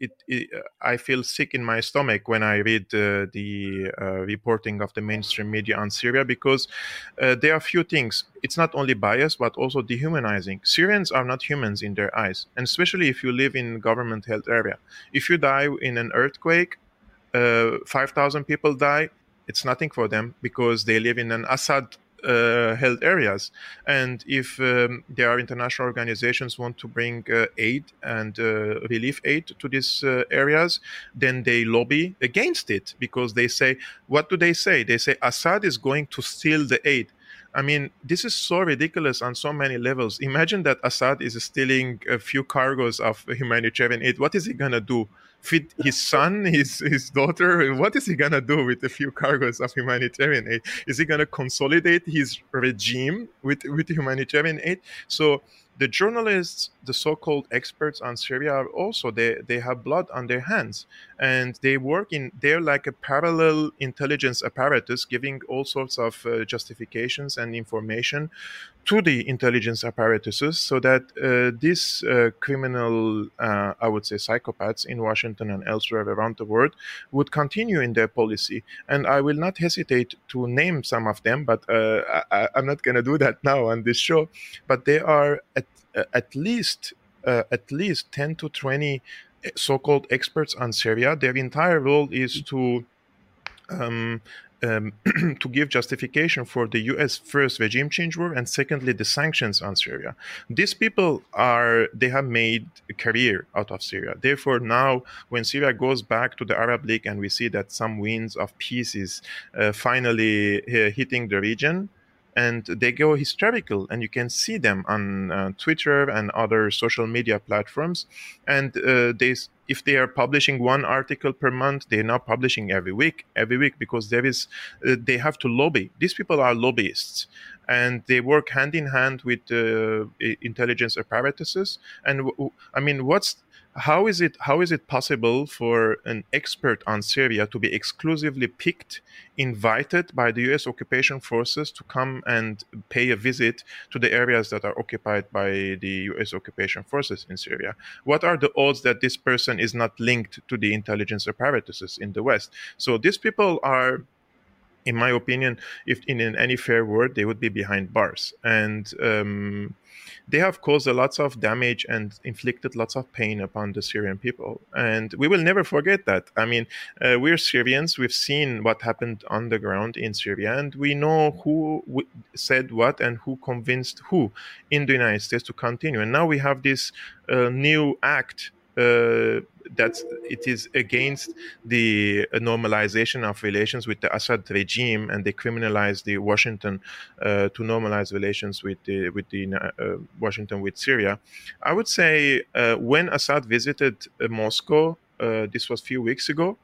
I feel sick in my stomach when I read the reporting of the mainstream media on Syria, because there are a few things. It's not only biased, but also dehumanizing. Syrians are not humans in their eyes, and especially if you live in government held area. If you die in an earthquake, 5,000 people die, it's nothing for them because they live in an Assad held areas. And if there are international organizations want to bring aid and relief aid to these areas, then they lobby against it, because they say, what do they say? They say Assad is going to steal the aid. I mean, this is so ridiculous on so many levels. Imagine that Assad is stealing a few cargoes of humanitarian aid. What is he going to do? Feed his son, his daughter? What is he going to do with a few cargoes of humanitarian aid? Is he going to consolidate his regime with humanitarian aid? So the journalists, the so-called experts on Syria, are also, they have blood on their hands, and they're like a parallel intelligence apparatus, giving all sorts of justifications and information to the intelligence apparatuses, so that these criminal, I would say, psychopaths in Washington and elsewhere around the world would continue in their policy. And I will not hesitate to name some of them, but I'm not going to do that now on this show. But there are at least 10 to 20 so-called experts on Syria. Their entire role is to give justification for the U.S. first regime change war, and secondly the sanctions on Syria. These people they have made a career out of Syria. Therefore, now when Syria goes back to the Arab League and we see that some winds of peace is finally hitting the region, and they go hysterical, and you can see them on Twitter and other social media platforms. And if they are publishing one article per month, they're now publishing every week, because they have to lobby. These people are lobbyists, and they work hand in hand with intelligence apparatuses. And I mean, how is it possible for an expert on Syria to be exclusively picked, invited by the U.S. occupation forces to come and pay a visit to the areas that are occupied by the U.S. occupation forces in Syria? What are the odds that this person is not linked to the intelligence apparatuses in the West? So these people are, in my opinion, if in any fair word, they would be behind bars. And they have caused lots of damage and inflicted lots of pain upon the Syrian people. And we will never forget that. I mean, we're Syrians. We've seen what happened on the ground in Syria, and we know who said what and who convinced who in the United States to continue. And now we have this new act that it is against the normalization of relations with the Assad regime, and they criminalize the Washington to normalize relations with the Washington with Syria. I would say when Assad visited Moscow, this was a few weeks ago,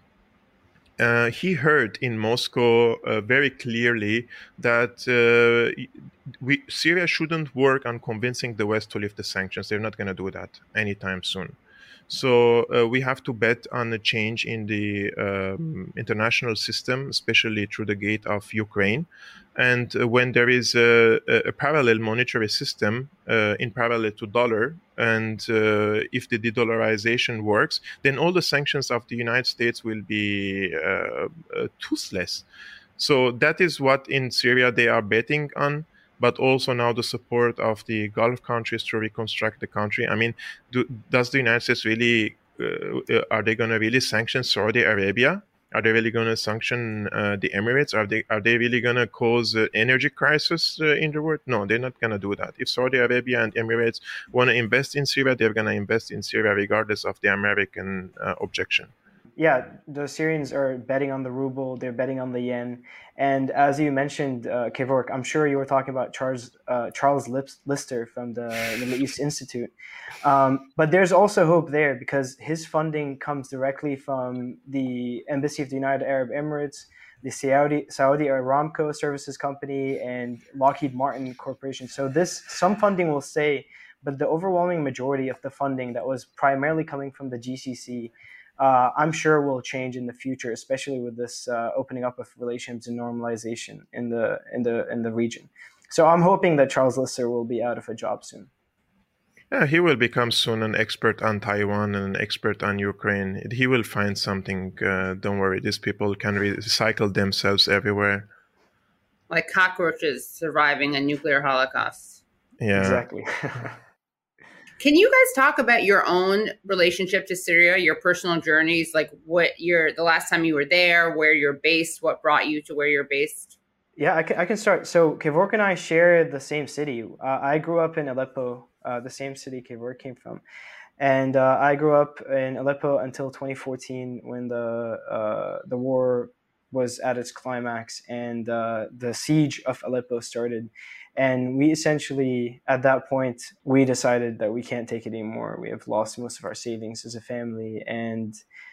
he heard in Moscow very clearly that Syria shouldn't work on convincing the West to lift the sanctions. They're not going to do that anytime soon. So we have to bet on a change in the international system, especially through the gate of Ukraine. And when there is a parallel monetary system in parallel to dollar, and if the de-dollarization works, then all the sanctions of the United States will be toothless. So that is what in Syria they are betting on. but also now the support of the Gulf countries to reconstruct the country. I mean, does the United States really, are they going to really sanction Saudi Arabia? Are they really going to sanction the Emirates? Are they really going to cause energy crisis in the world? No, they're not going to do that. If Saudi Arabia and Emirates want to invest in Syria, they're going to invest in Syria regardless of the American objection. Yeah, the Syrians are betting on the ruble, they're betting on the yen. And as you mentioned, Kevork, I'm sure you were talking about Charles Lister from the Middle East Institute. But there's also hope there because his funding comes directly from the Embassy of the United Arab Emirates, the Saudi Aramco Services Company, and Lockheed Martin Corporation. So some funding will stay, but the overwhelming majority of the funding that was primarily coming from the GCC, I'm sure will change in the future, especially with this opening up of relations and normalization in the region. So I'm hoping that Charles Lister will be out of a job soon. Yeah, he will become soon an expert on Taiwan and an expert on Ukraine. He will find something. Don't worry, these people can recycle themselves everywhere. Like cockroaches surviving a nuclear holocaust. Yeah, exactly. Can you guys talk about your own relationship to Syria, your personal journeys, like the last time you were there, where you're based, what brought you to where you're based? Yeah, I can start. So Kevork and I share the same city. I grew up in Aleppo, the same city Kevork came from. And I grew up in Aleppo until 2014 when the war was at its climax and the siege of Aleppo started. And we essentially, at that point, we decided that we can't take it anymore. We have lost most of our savings as a family. And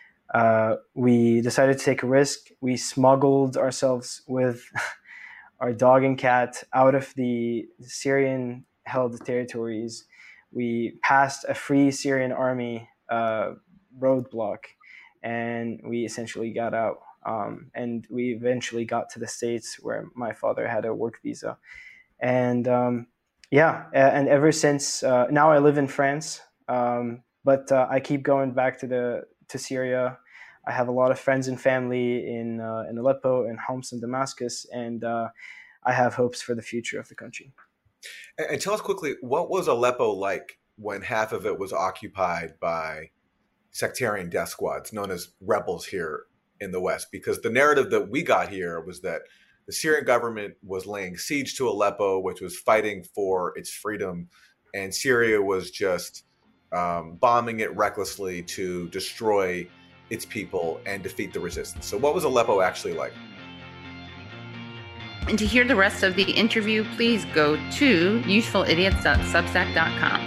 we decided to take a risk. We smuggled ourselves with our dog and cat out of the Syrian-held territories. We passed a free Syrian army roadblock, and we essentially got out. And we eventually got to the States where my father had a work visa. And and ever since now I live in France, but I keep going back to Syria. I have a lot of friends and family in Aleppo and Homs and Damascus, and I have hopes for the future of the country. And tell us quickly, what was Aleppo like when half of it was occupied by sectarian death squads known as rebels here in the West? Because the narrative that we got here was that the Syrian government was laying siege to Aleppo, which was fighting for its freedom, and Syria was just bombing it recklessly to destroy its people and defeat the resistance. So what was Aleppo actually like? And to hear the rest of the interview, please go to usefulidiots.substack.com.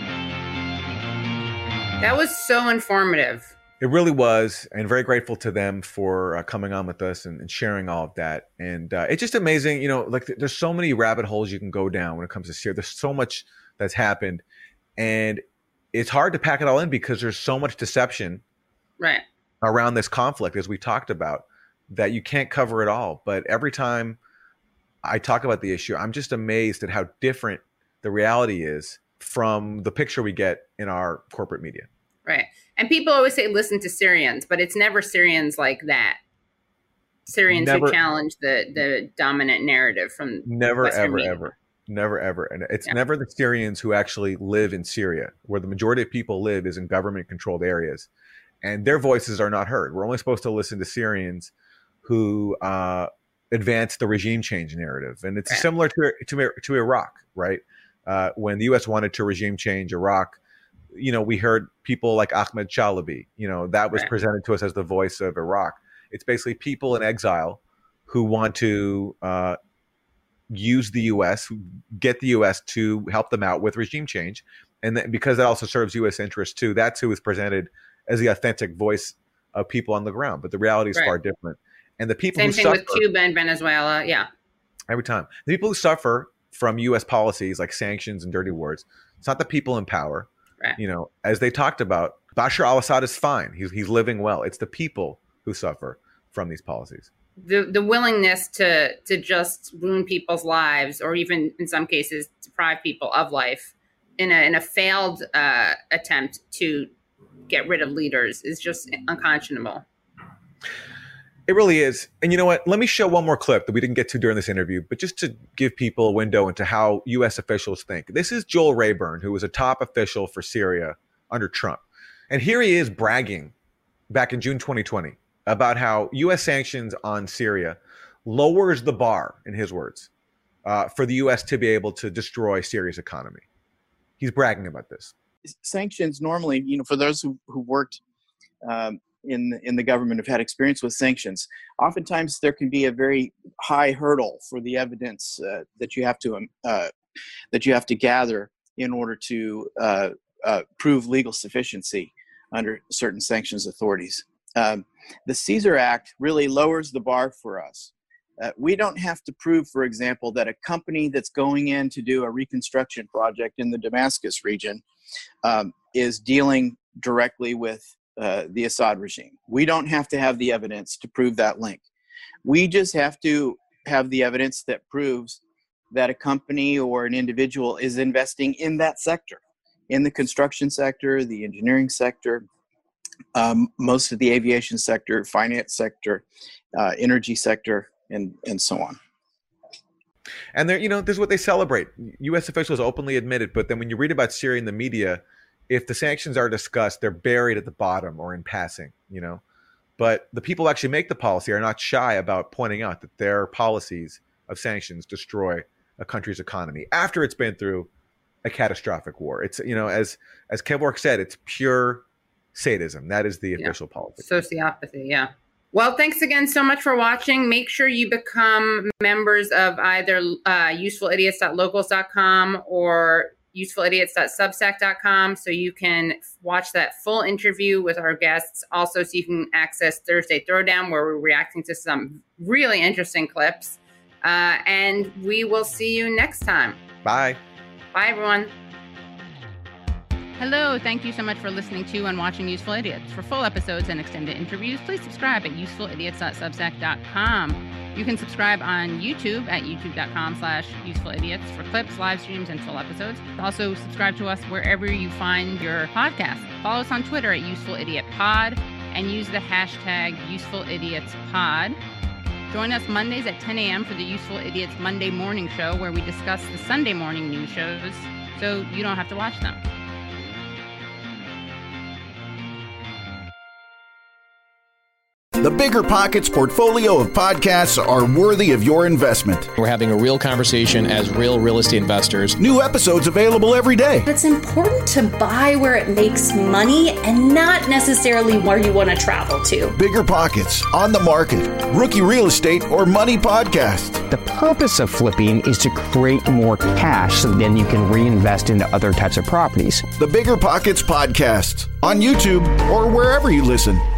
That was so informative. It really was, and very grateful to them for coming on with us and sharing all of that. And it's just amazing, like there's so many rabbit holes you can go down when it comes to Syria. There's so much that's happened, and it's hard to pack it all in because there's so much deception right around this conflict, as we talked about, that you can't cover it all. But every time I talk about the issue, I'm just amazed at how different the reality is from the picture we get in our corporate media. Right. And people always say, listen to Syrians, but it's never Syrians like that. Syrians who challenge the dominant narrative from Western media. Never, ever. And it's never the Syrians who actually live in Syria, where the majority of people live is in government-controlled areas. And their voices are not heard. We're only supposed to listen to Syrians who advance the regime change narrative. And it's similar to Iraq, right? When the U.S. wanted to regime change Iraq, we heard people like Ahmed Chalabi, that was presented to us as the voice of Iraq. It's basically people in exile who want to use the U.S., get the U.S. to help them out with regime change. And then, because that also serves U.S. interests too, that's who is presented as the authentic voice of people on the ground. But the reality is far different. And the people Same who thing suffer, with Cuba and Venezuela, every time. The people who suffer from U.S. policies like sanctions and dirty wars, it's not the people in power. Right. As they talked about, Bashar al-Assad is fine. He's living well. It's the people who suffer from these policies. The willingness to just ruin people's lives, or even in some cases deprive people of life, in a failed attempt to get rid of leaders, is just unconscionable. It really is. And you know what? Let me show one more clip that we didn't get to during this interview, but just to give people a window into how U.S. officials think. This is Joel Rayburn, who was a top official for Syria under Trump. And here he is bragging back in June 2020 about how U.S. sanctions on Syria lowers the bar, in his words, for the U.S. to be able to destroy Syria's economy. He's bragging about this. Sanctions normally, for those who worked in the government, have had experience with sanctions, oftentimes there can be a very high hurdle for the evidence that you have to gather in order to prove legal sufficiency under certain sanctions authorities. The Caesar Act really lowers the bar for us. We don't have to prove, for example, that a company that's going in to do a reconstruction project in the Damascus region is dealing directly with the Assad regime. We don't have to have the evidence to prove that link. We just have to have the evidence that proves that a company or an individual is investing in that sector, in the construction sector, the engineering sector, most of the aviation sector, finance sector, energy sector, and so on. And there, this is what they celebrate. U.S. officials openly admit it, but then when you read about Syria in the media, if the sanctions are discussed, they're buried at the bottom or in passing, But the people who actually make the policy are not shy about pointing out that their policies of sanctions destroy a country's economy after it's been through a catastrophic war. It's, as Kevork said, it's pure sadism. That is the official policy. Sociopathy, yeah. Well, thanks again so much for watching. Make sure you become members of either usefulidiots.locals.com or usefulidiots.substack.com so you can watch that full interview with our guests. Also, so you can access Thursday Throwdown, where we're reacting to some really interesting clips. And we will see you next time. Bye. Bye, everyone. Hello, thank you so much for listening to and watching Useful Idiots. For full episodes and extended interviews, please subscribe at usefulidiots.substack.com. You can subscribe on YouTube at youtube.com/usefulidiots for clips, live streams, and full episodes. Also, subscribe to us wherever you find your podcast. Follow us on Twitter at UsefulIdiotPod and use the hashtag UsefulIdiotsPod. Join us Mondays at 10 a.m. for the Useful Idiots Monday Morning Show, where we discuss the Sunday morning news shows so you don't have to watch them. The Bigger Pockets portfolio of podcasts are worthy of your investment. We're having a real conversation as real estate investors. New episodes available every day. It's important to buy where it makes money and not necessarily where you want to travel to. Bigger Pockets, On the Market, Rookie Real Estate, or Money Podcast. The purpose of flipping is to create more cash so then you can reinvest into other types of properties. The Bigger Pockets Podcast on YouTube or wherever you listen.